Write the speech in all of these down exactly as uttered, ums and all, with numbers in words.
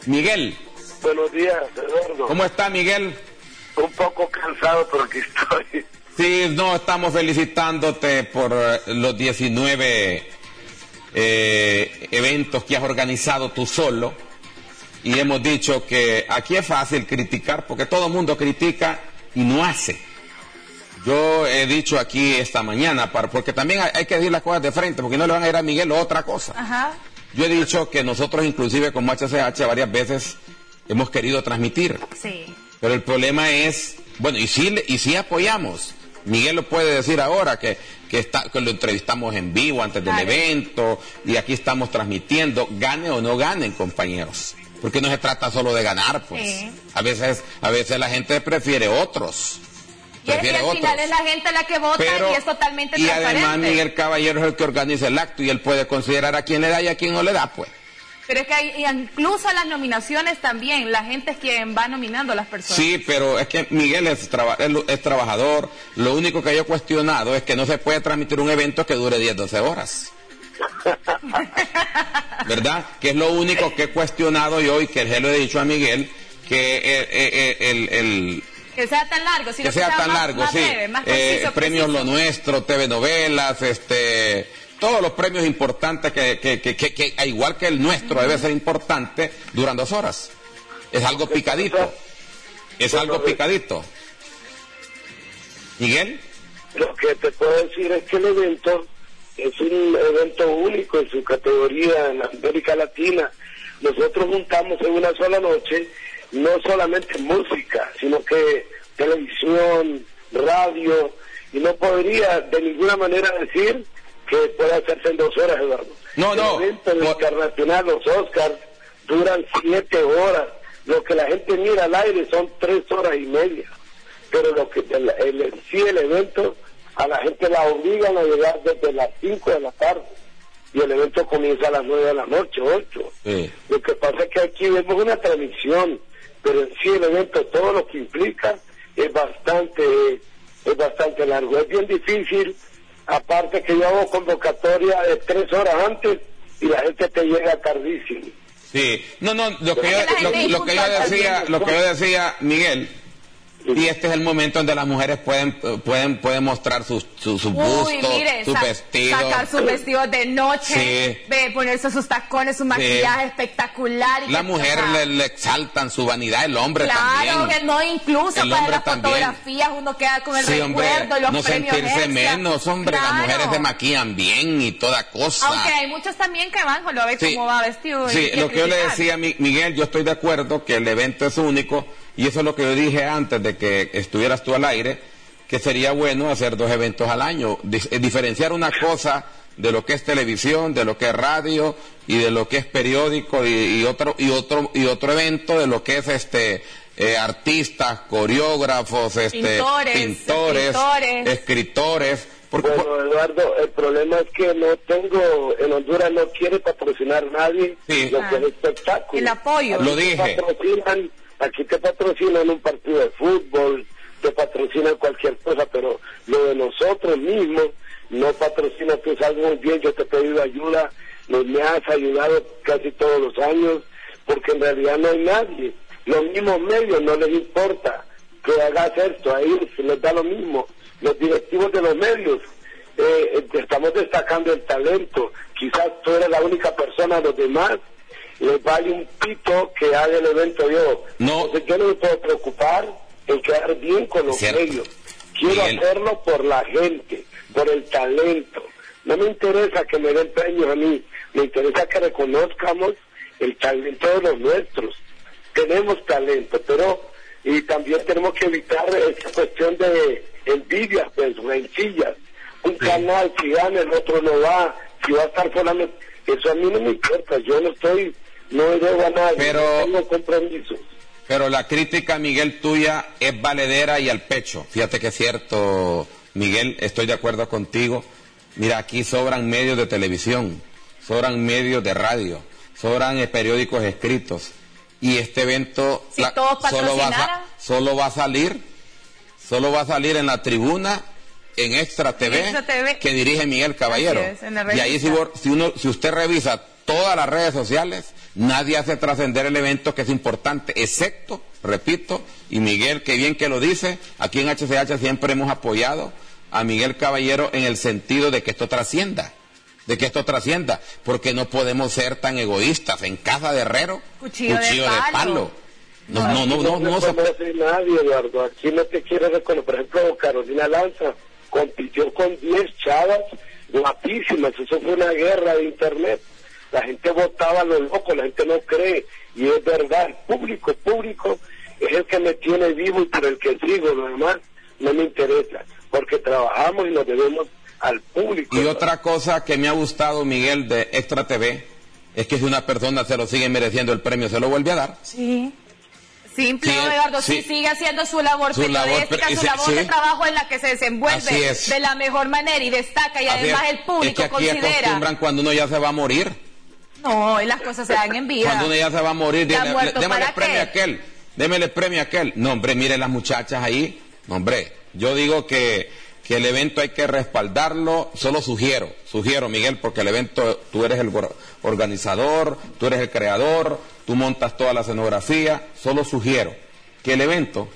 Miguel. Buenos días, Eduardo. ¿Cómo está, Miguel? Un poco cansado, pero aquí estoy. Sí, no, estamos felicitándote por los diecinueve eh, eventos que has organizado tú solo. Y hemos dicho que aquí es fácil criticar, porque todo el mundo critica y no hace. Yo he dicho aquí esta mañana, para, porque también hay, hay que decir las cosas de frente, porque no le van a ir a Miguel otra cosa. Ajá. Yo he dicho que nosotros inclusive como H C H varias veces hemos querido transmitir. Sí. Pero el problema es, bueno, y sí, y sí apoyamos. Miguel lo puede decir ahora, que, que, está, que lo entrevistamos en vivo antes del Claro. evento, y aquí estamos transmitiendo, gane o no ganen, compañeros. Porque no se trata solo de ganar, pues. Sí. A veces, a veces la gente prefiere otros. Y, y Prefiere al otros. final es la gente la que vota Pero, y es totalmente y transparente. además Miguel Caballero es el que organiza el acto y él puede considerar a quién le da y a quién no le da, pues. Pero es que hay, incluso las nominaciones también, la gente es quien va nominando a las personas. Sí, pero es que Miguel es, traba, es, es trabajador. Lo único que yo he cuestionado es que no se puede transmitir un evento que dure diez, doce horas. ¿Verdad? Que es lo único que he cuestionado yo y que se lo he dicho a Miguel, que el... el, el, el que sea tan largo, sino que sea, que sea tan más, largo, más sí. breve, más eh, conciso, premios preciso. Lo Nuestro, T V Novelas, este... todos los premios importantes que, que, que, que, que igual que el nuestro, debe ser importante, duran dos horas. Es algo picadito. Es algo picadito. ¿Miguel? Lo que te puedo decir es que el evento es un evento único en su categoría en América Latina. Nosotros juntamos en una sola noche no solamente música, sino que televisión, radio, y no podría de ninguna manera decir que puede hacerse en dos horas, Eduardo. No, no. El evento no. internacional, los Oscars, duran siete horas. Lo que la gente mira al aire son tres horas y media. Pero lo que el, el, sí el evento, a la gente la obligan a llegar desde las cinco de la tarde. Y el evento comienza a las nueve de la noche, ocho. Sí. Lo que pasa es que aquí vemos una transmisión, pero en sí el evento, todo lo que implica, es bastante, es bastante largo. Es bien difícil. Aparte que yo hago convocatoria de tres horas antes y la gente te llega tardísimo. Sí, no, no, lo que yo, la lo, gente lo que yo decía, lo que yo decía, Miguel, y este es el momento donde las mujeres pueden pueden pueden mostrar sus su, su Uy, busto, mire, sus sa- vestidos. sacar sus vestidos de noche, Sí. ve, ponerse sus tacones, su maquillaje espectacular. Y La que- mujer o sea, le, le exaltan su vanidad, el hombre Claro, también. que no, incluso El para hombre las también. fotografías uno queda con el Sí, hombre, recuerdo y los no premios sentirse extra. menos, hombre, Claro. las mujeres se maquillan bien y toda cosa. Aunque hay muchos también que van, lo ve Sí, cómo va vestido. y sí, que lo que yo le criticar. decía a Mi- Miguel, yo estoy de acuerdo que el evento es único, y eso es lo que yo dije antes de que estuvieras tú al aire, que sería bueno hacer dos eventos al año, Dif- eh, diferenciar una cosa de lo que es televisión, de lo que es radio y de lo que es periódico y, y otro y otro y otro evento de lo que es este eh, artistas, coreógrafos, este Pintores, pintores, escritores. escritores, porque Bueno, Eduardo, el problema es que no tengo, en Honduras no quiere patrocinar nadie Sí. lo que Ah. es espectáculo. El apoyo. Lo Aquí te dije. patrocinan, aquí te patrocinan un partido de fútbol, te patrocinan cualquier cosa, pero lo de nosotros mismos no patrocina. Tú sabes muy bien, yo te he pedido ayuda, me, me has ayudado casi todos los años, porque en realidad no hay nadie. Los mismos medios no les importa que hagas esto, a ellos les da lo mismo. Los directivos de los medios, eh, eh, estamos destacando el talento, quizás tú eres la única persona, los demás les vale un pito que haga el evento yo. No. Entonces yo no me puedo preocupar en quedar bien con los Cierto. medios. Quiero Miguel. hacerlo por la gente, por el talento. No me interesa que me den premios a mí, me interesa que reconozcamos el talento de los nuestros. Tenemos talento, pero y también tenemos que evitar esa cuestión de envidias, pues, rencillas. Un Sí. canal, si gana, el otro no va, si va a estar solamente... Eso a mí no me importa, yo no estoy, no debo a nadie, Pero- no tengo compromisos. Pero la crítica, Miguel, tuya es valedera y al pecho. Fíjate que es cierto, Miguel, estoy de acuerdo contigo. Mira, aquí sobran medios de televisión, sobran medios de radio, sobran eh, periódicos escritos. Y este evento Si la- todos solo, va a, patrocinaran. sa- solo va a salir, solo va a salir en la tribuna, en Extra T V, Extra T V. que dirige Miguel Caballero. Así es, en la y ahí si, revista. vos- si, uno, si usted revisa todas las redes sociales, Nadie hace trascender el evento, que es importante, excepto, repito, y Miguel, que bien que lo dice, aquí en H C H siempre hemos apoyado a Miguel Caballero en el sentido de que esto trascienda, de que esto trascienda, porque no podemos ser tan egoístas. En casa de herrero, cuchillo, cuchillo de, de palo. palo. No, no, no, no, no, no se puede. conoce nadie, Eduardo. Aquí no te quiere reconocer. Por ejemplo, Carolina Lanza compitió con diez chavas guapísimas. Eso fue una guerra de internet. La gente votaba a lo loco, la gente no cree. Y es verdad, el público, el público es el que me tiene vivo y por el que sigo. Lo demás no me interesa, porque trabajamos y nos debemos al público. Y ¿no? otra cosa que me ha gustado, Miguel, de Extra T V, es que si una persona se lo sigue mereciendo el premio, se lo vuelve a dar. Sí. Simple, Sí, Eduardo, sí. sí, sigue haciendo su labor Su labor, periodística, pero- su sí, labor sí. de trabajo en la que se desenvuelve Así es. de la mejor manera y destaca, y Así además es. el público es que aquí considera... acostumbran cuando uno ya se va a morir. No, y las cosas se dan en vida. Cuando uno ya se va a morir, ¿Ya dile, muerto démosle para premio qué? a aquel, démosle premio a aquel. No, hombre, mire las muchachas ahí. No, hombre, yo digo que, que el evento hay que respaldarlo. Solo sugiero, sugiero, Miguel, porque el evento, tú eres el or- organizador, tú eres el creador, tú montas toda la escenografía. Solo sugiero que el evento,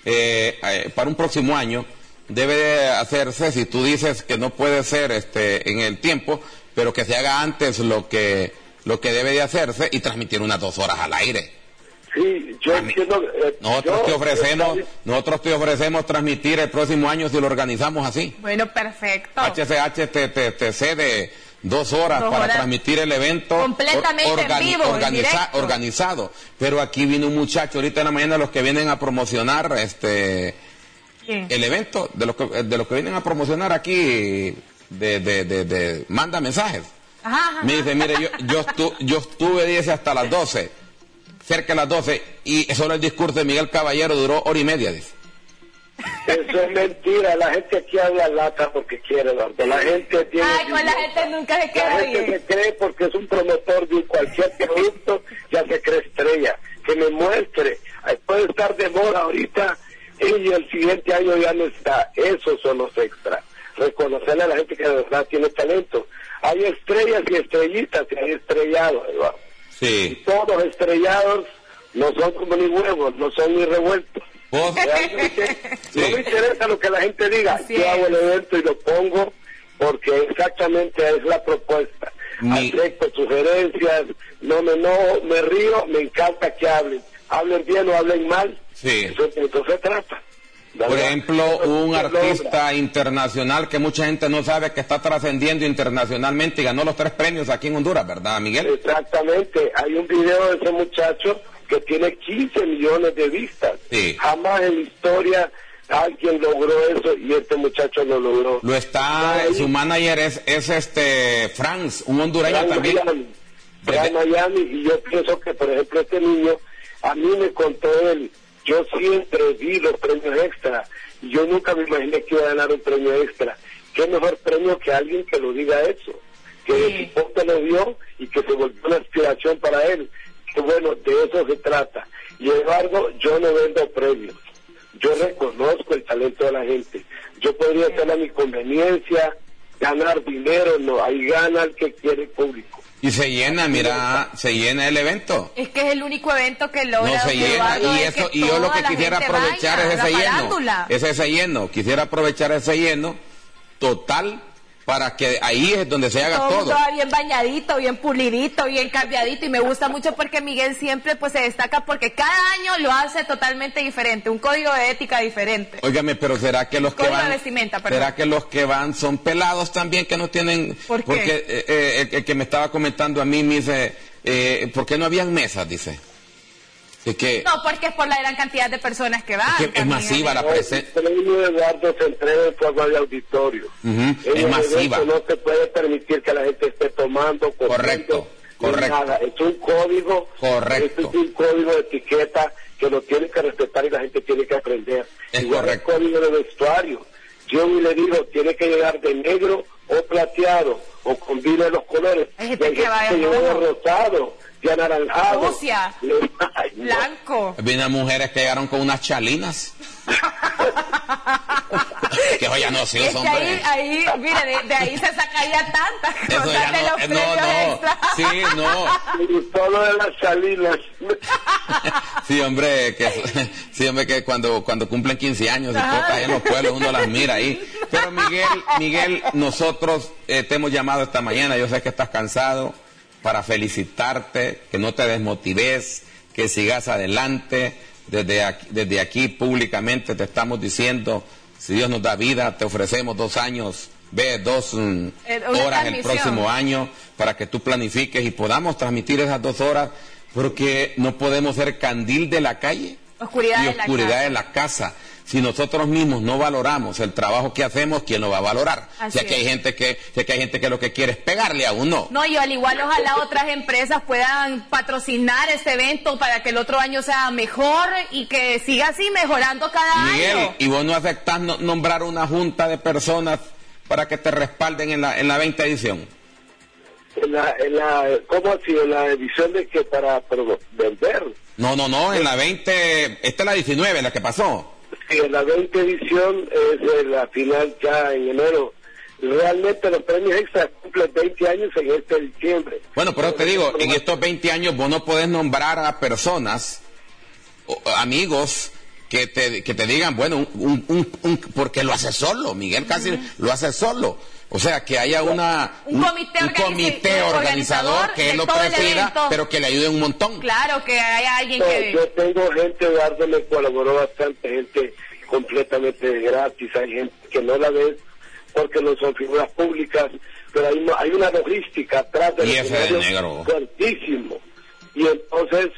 eh, eh, para un próximo año, debe de hacerse, si tú dices que no puede ser este en el tiempo, pero que se haga antes lo que lo que debe de hacerse y transmitir unas dos horas al aire. Sí, yo A mí- entiendo. eh, Nosotros yo- te ofrecemos, yo- nosotros te ofrecemos transmitir el próximo año si lo organizamos así. Bueno, perfecto. H C H te, te, te cede dos horas Dos para horas. transmitir el evento Completamente en vivo, en organiza- directo. organizado. Pero aquí vino un muchacho ahorita en la mañana, los que vienen a promocionar este ¿Quién? el evento, de los que, de los que vienen a promocionar aquí, de, de, de, de manda mensajes. Ajá, ajá. Me dice, mire, yo, yo, estu- yo estuve, dice, hasta las doce, cerca de las doce, y solo el discurso de Miguel Caballero duró hora y media, dice. Eso es mentira. La gente aquí habla lata porque quiere, Eduardo. La gente tiene. Ay, con la gente nunca se La queda gente bien. se cree porque es un promotor de cualquier producto, ya se cree estrella. Que me muestre. Ahí puede estar de moda ahorita y el siguiente año ya no está. Esos son los extras. Reconocerle a la gente que de verdad tiene talento. Hay estrellas y estrellitas y hay estrellados, Eduardo. Y Sí. todos los estrellados no son como ni huevos, no son ni revueltos. ¿Vos? Realmente Sí. no me interesa lo que la gente diga. Así Yo es. hago el evento y lo pongo porque exactamente es la propuesta. Mi- Acepto sugerencias, no me no me río, me encanta que hablen. Hablen bien o hablen mal. Sí. Eso, de eso se trata. Por ¿verdad? ejemplo, un Se logra. artista internacional que mucha gente no sabe que está trascendiendo internacionalmente y ganó los tres premios aquí en Honduras, ¿verdad, Miguel? Exactamente, hay un video de ese muchacho que tiene quince millones de vistas. Sí. Jamás en la historia alguien logró eso y este muchacho lo logró. Lo está, Ahí, su manager es, es este Franz, un hondureño Fran también. Miami, Fran Miami, y yo pienso que, por ejemplo, este niño, a mí me contó él, yo siempre vi los premios extra, y yo nunca me imaginé que iba a ganar un premio extra. ¿Qué mejor premio que alguien que lo diga eso? Que Sí. el deporte lo vio y que se volvió una inspiración para él. Que bueno, de eso se trata. Y Eduardo, yo no vendo premios. Yo reconozco el talento de la gente. Yo podría hacer a mi conveniencia, ganar dinero, no, ahí gana el que quiere el público. Y se llena, mira, se llena el evento. Es que es el único evento que logra. No se don llena, Eduardo, y es eso, que y yo lo toda que la quisiera gente aprovechar vaya, es ese la lleno, farándula. es ese lleno, quisiera aprovechar ese lleno total para que ahí es donde se haga Todo, todo. mundo va bien bañadito, bien pulidito, bien cambiadito, y me gusta mucho porque Miguel siempre pues se destaca porque cada año lo hace totalmente diferente, un código de ética diferente. Óigame, pero será que los que Código de van, vestimenta, perdón. será que los que van son pelados también que no tienen, ¿Por qué? porque eh, eh, el, el que me estaba comentando a mí me dice, eh, ¿por qué no habían mesas? Dice. Así que, No, porque es por la gran cantidad de personas que van. Es que es también, masiva la amigo. presen- El premio Eduardo se entrega en forma de auditorio. Ujú, En es el masiva. evento no se puede permitir que la gente esté tomando, comiendo, Correcto, ni correcto. nada. Es un código, Correcto. es un código de etiqueta que lo tiene que respetar y la gente tiene que aprender. Es Igual correcto. el código de vestuario. Yo le digo, tiene que llegar de negro o plateado, o combine los colores. Hay gente Y hay que va de llegó de rojo. rosado, de anaranjado. Sucia. Le- Ay, no. Blanco. Vienen mujeres que llegaron con unas chalinas. Que joya no, sí, es hombre. que ahí, ahí, mire, de, de ahí se sacaría tantas Eso cosas ya de no, los eh, premios no, no, extra. sí, no. Y todo de las salinas. Sí, hombre, que, sí, hombre, que cuando, cuando cumplen quince años y cosas ahí en los pueblos, uno las mira ahí. Pero Miguel, Miguel, nosotros eh, te hemos llamado esta mañana, yo sé que estás cansado, para felicitarte, que no te desmotives, que sigas adelante. Desde aquí, desde aquí públicamente te estamos diciendo, si Dios nos da vida, te ofrecemos dos años, ve, dos mm, horas el próximo año, para que tú planifiques y podamos transmitir esas dos horas, porque no podemos ser candil de la calle oscuridad y oscuridad de la casa. Si nosotros mismos no valoramos el trabajo que hacemos, ¿quién lo va a valorar? Así si aquí es. hay gente que, si aquí hay gente que lo que quiere es pegarle a uno. No, y al igual ojalá otras empresas puedan patrocinar este evento para que el otro año sea mejor y que siga así mejorando cada Miguel, año. ¿y vos no aceptás no, nombrar una junta de personas para que te respalden en la en la veinte edición? En la, en la, ¿Cómo así? En la edición de que para, para vender. No, no, no, en la veinte, esta es la diecinueve, la que pasó. Sí, en la veinte edición es la final ya en enero. Realmente los premios extra cumplen veinte años en este diciembre. Bueno, pero te digo, en estos veinte años vos no podés nombrar a personas, o, amigos, que te, que te digan, bueno, un, un, un, un, porque lo hace solo, Miguel casi uh-huh. lo hace solo. O sea, que haya una un comité, un comité organizador, organizador que él lo presida, pero que le ayude un montón. Claro, que haya alguien no, que... Yo tengo gente, Eduardo me colaboró bastante, gente completamente gratis, hay gente que no la ve porque no son figuras públicas, pero hay, hay una logística atrás del escenario fuertísimo. Y entonces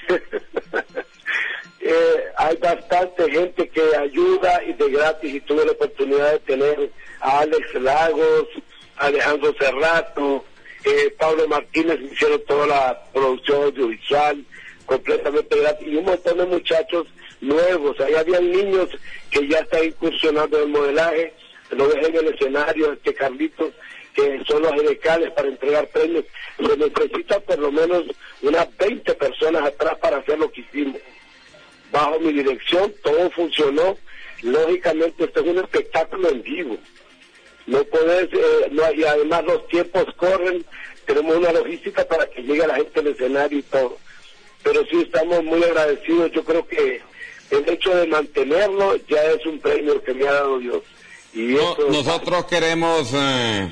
eh, hay bastante gente que ayuda y de gratis, y tuve la oportunidad de tener a Alex Lagos, Alejandro Cerrato, eh, Pablo Martínez, hicieron toda la producción audiovisual completamente gratis, y un montón de muchachos nuevos. Ahí habían niños que ya están incursionando en el modelaje, lo ves en el escenario, este Carlitos, que son los edecales para entregar premios. Se necesitan por lo menos unas veinte personas atrás para hacer lo que hicimos. Bajo mi dirección todo funcionó. Lógicamente esto es un espectáculo en vivo. No podés, eh, no, y además los tiempos corren, tenemos una logística para que llegue la gente al escenario y todo. Pero sí estamos muy agradecidos. Yo creo que el hecho de mantenerlo ya es un premio que me ha dado Dios. Y no, eso, nosotros queremos eh,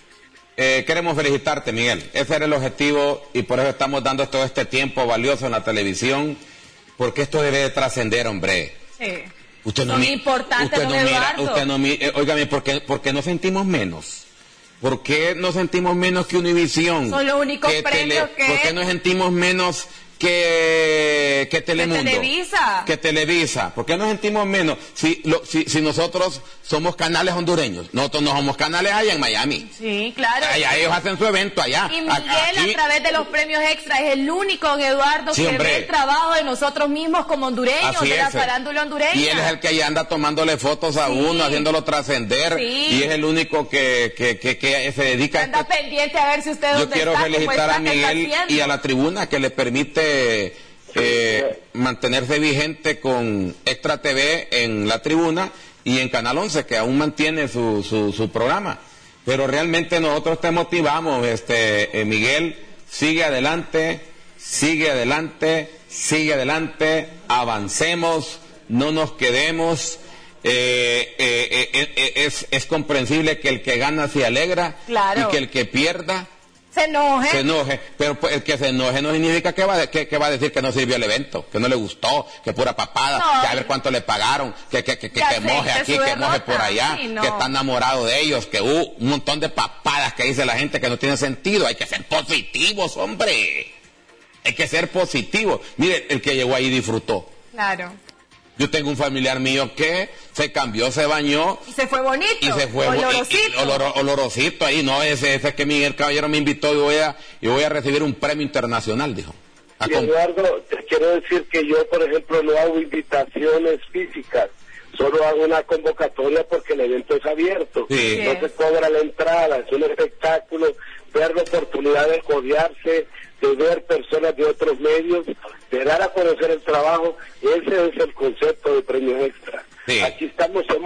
eh, queremos felicitarte, Miguel. Ese era el objetivo y por eso estamos dando todo este tiempo valioso en la televisión, porque esto debe de trascender, hombre. Sí. Usted no Son mi, importantes, usted no don mira, Eduardo. usted no mira, eh, óigame, ¿por qué, ¿por qué nos sentimos menos? ¿Por qué nos sentimos menos que Univisión? Son los únicos que premios tele, que... ¿Por qué nos sentimos menos que, que Telemundo? Que Televisa. Que Televisa. ¿Por qué nos sentimos menos? Si, lo, si, si nosotros somos canales hondureños, nosotros no somos canales allá en Miami. Sí, claro. Allá ellos hacen su evento allá. Y Miguel, Aquí, a través de los premios extra, es el único, don Eduardo, sí, que hombre. ve el trabajo de nosotros mismos como hondureños, Así de la es. farándula hondureña. Y él es el que ya anda tomándole fotos a Sí. uno, haciéndolo trascender. Sí. Y es el único que, que, que, que se dedica a Anda este. pendiente a ver si usted Yo dónde quiero está, cómo felicitar está, a qué está Miguel haciendo. y a la tribuna que le permite eh, mantenerse vigente con Extra T V en la tribuna y en Canal once, que aún mantiene su, su, su programa. Pero realmente nosotros te motivamos, este eh, Miguel, sigue adelante, sigue adelante, sigue adelante, avancemos, no nos quedemos. Eh, eh, eh, eh, es, es comprensible que el que gana se alegra, Claro. y que el que pierda Se enoje. se enoje, pero pues, el que se enoje no significa que va, de, que, que va a decir que no sirvió el evento, que no le gustó, que pura papada, No. que a ver cuánto le pagaron, que, que, que, que, Que que moje acepte aquí, su que moje derrota. por allá, Sí, no. que está enamorado de ellos, que uh, un montón de papadas que dice la gente que no tiene sentido. Hay que ser positivos, hombre. Hay que ser positivos. Mire, el que llegó ahí disfrutó. Claro. Yo tengo un familiar mío que se cambió, se bañó Y se fue bonito. y se fue olorosito. y- y olor- olorosito ahí. No, ese, ese es que Miguel Caballero me invitó y voy a, y voy a recibir un premio internacional, dijo. A Y con- Eduardo, te quiero decir que yo, por ejemplo, no hago invitaciones físicas, solo hago una convocatoria porque el evento es abierto. Sí. No se cobra la entrada, es un espectáculo, ver la oportunidad de codearse, de ver personas de otros medios, de dar a conocer el trabajo. Ese es el concepto de Premios Extra. Sí. Aquí estamos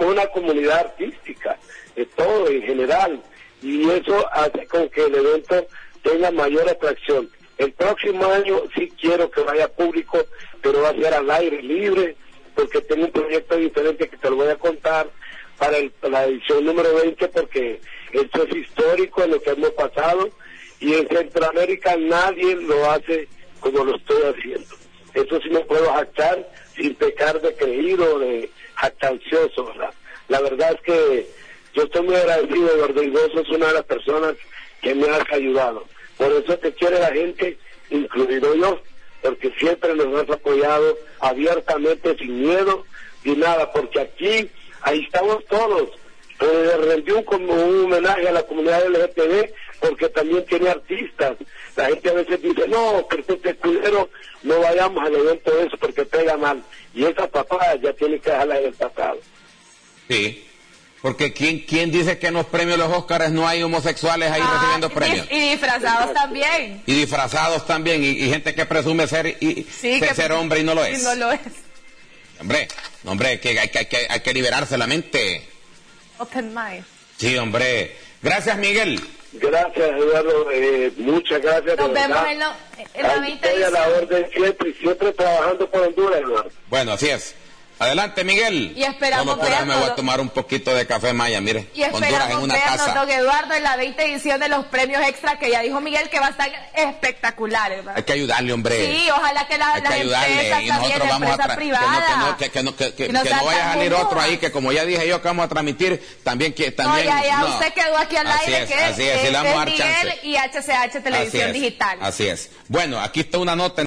una comunidad artística, de todo en general, y eso hace con que el evento tenga mayor atracción. El próximo año sí quiero que vaya público, pero va a ser al aire libre, porque tengo un proyecto diferente que te lo voy a contar para, el, para la edición número veinte, porque esto es histórico en lo que hemos pasado, y en Centroamérica nadie lo hace como lo estoy haciendo. Eso sí me puedo jactar sin pecar de creído, de jactancioso, ¿verdad? La verdad es que yo estoy muy agradecido, Eduardo, y vos sos una de las personas que me has ayudado. Por eso te quiere la gente, incluido yo, porque siempre nos has apoyado abiertamente, sin miedo y nada, porque aquí, ahí estamos todos. Pues rendió un, como un homenaje a la comunidad L G T B, porque también tiene artistas. La gente a veces dice, no, que este culero, no vayamos al evento de eso porque pega mal. Y esa papada ya tiene que dejarla en el pasado. Sí. Porque ¿quién, quién dice que en los premios de los Óscares no hay homosexuales ahí ah, recibiendo premios? Y disfrazados también. Y disfrazados también, y, y gente que presume ser y sí, ser, que, ser hombre y no lo es. Y no lo es. Hombre, hombre, que hay, que hay, que hay que liberarse la mente. Open mind. Sí, hombre. Gracias, Miguel. Gracias, Eduardo. Eh, muchas gracias. Nos vemos verdad. en, lo, en la veinte edición. Estoy a la orden siempre y siempre trabajando por Honduras, Eduardo. Bueno, así es. Adelante, Miguel. Y esperamos no me me voy a tomar un poquito de café maya, mire. Y Honduras en una vernos, casa. Don Eduardo, en la veinte edición de los premios extra que ya dijo Miguel que va a estar espectaculares, ¿verdad? Hay que ayudarle, hombre. Sí, ojalá que la, Hay que las ayudarle. empresas Y también, nosotros vamos empresa a privada. que no, que no, que, que, que, que no, que no vaya a salir común. Otro ahí, que como ya dije yo que vamos a transmitir, también que también. No, ya, ya, no. usted quedó aquí al así aire, es, que así es, es, sí le vamos a dar Miguel chance. y H C H Televisión así es, Digital. Así es. Bueno, aquí está una nota.